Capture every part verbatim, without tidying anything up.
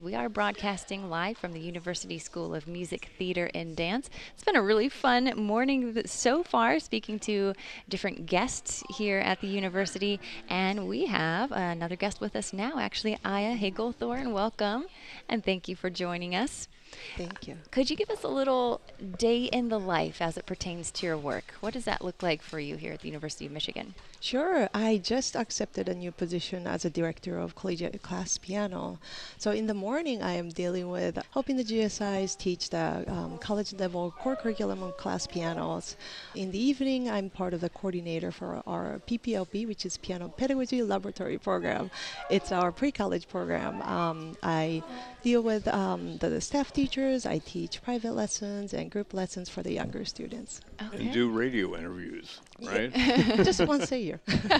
We are broadcasting live from the University School of Music, Theater, and Dance. It's been a really fun morning th- so far, speaking to different guests here at the university. And we have another guest with us now, actually, Aya Higglethorne. Welcome, and thank you for joining us. Thank you. Could you give us a little day in the life as it pertains to your work? What does that look like for you here at the University of Michigan? Sure. I just accepted a new position as a director of collegiate class piano. So in the morning, I am dealing with helping the G S Is teach the um, college level core curriculum of class pianos. In the evening, I'm part of the coordinator for our P P L P, which is Piano Pedagogy Laboratory Program. It's our pre-college program. Um, I deal with um, the staff teachers. I teach private lessons and group lessons for the younger students. Okay. And do radio interviews, right? Just once a year.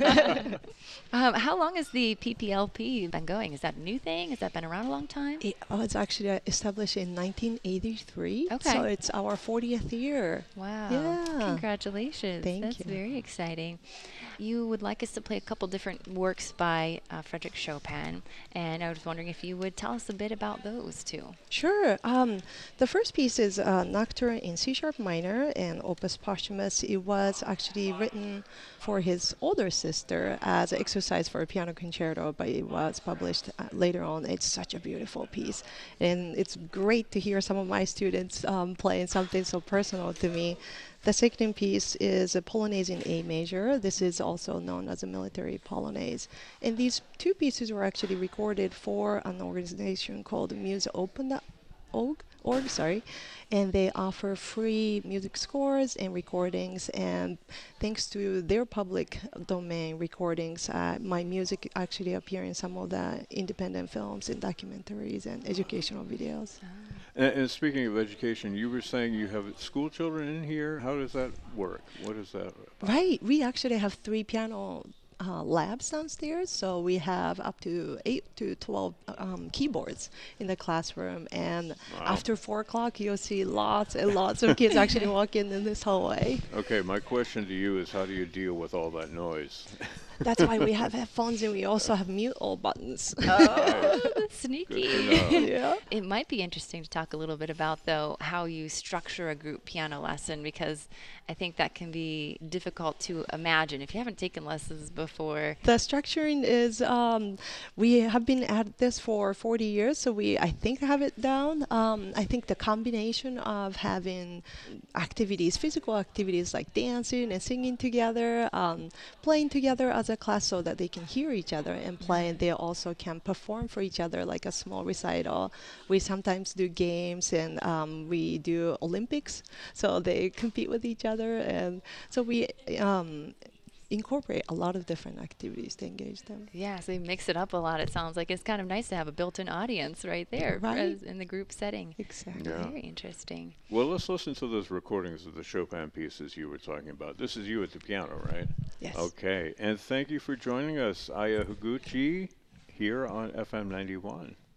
Um, how long has the P P L P been going? Is that a new thing? Has that been around a long time? It was actually uh, established in nineteen eighty-three. Okay. So it's our fortieth year. Wow. Yeah. Congratulations. Thank That's you. very exciting. You would like us to play a couple different works by uh, Frederick Chopin, and I was wondering if you would tell us a bit about those two. Sure. Um, the first piece is uh, Nocturne in C sharp minor and Opus Posthumous. It was actually written for his older sister as an exercise for a piano concerto, but it was published uh, later on. It's such a beautiful piece, and it's great to hear some of my students um, playing something so personal to me. The second piece is a Polonaise in A major. This is also known as a military Polonaise. And these two pieces were actually recorded for an organization called Muse Open org, org, sorry, and they offer free music scores and recordings. And thanks to their public domain recordings, uh, my music actually appear in some of the independent films and documentaries and educational videos. And, and speaking of education, you were saying you have school children in here. How does that work? What is that about? Right, we actually have three piano uh, labs downstairs, so we have up to eight to twelve um, keyboards in the classroom, and Wow. after four o'clock you'll see lots and lots of kids actually walking in this hallway. Okay, my question to you is how do you deal with all that noise? That's why we have headphones, and we also have mute all buttons. Oh, that's Good sneaky. to know. Yeah. It might be interesting to talk a little bit about, though, how you structure a group piano lesson, because I think that can be difficult to imagine if you haven't taken lessons before. The structuring is, um, we have been at this for forty years, so we, I think, have it down. Um, I think the combination of having activities, physical activities like dancing and singing together, um, playing together as a class so that they can hear each other and play, and they also can perform for each other like a small recital. We sometimes do games, and um, we do Olympics, so they compete with each other, and so we um, incorporate a lot of different activities to engage them. Yeah, so you mix it up a lot. It sounds like it's kind of nice to have a built-in audience right there for Right. us in the group setting. Exactly. Yeah. Very interesting. Well, let's listen to those recordings of the Chopin pieces you were talking about. This is you at the piano, right? Yes. Okay, and thank you for joining us, Aya Higuchi, here on F M ninety-one.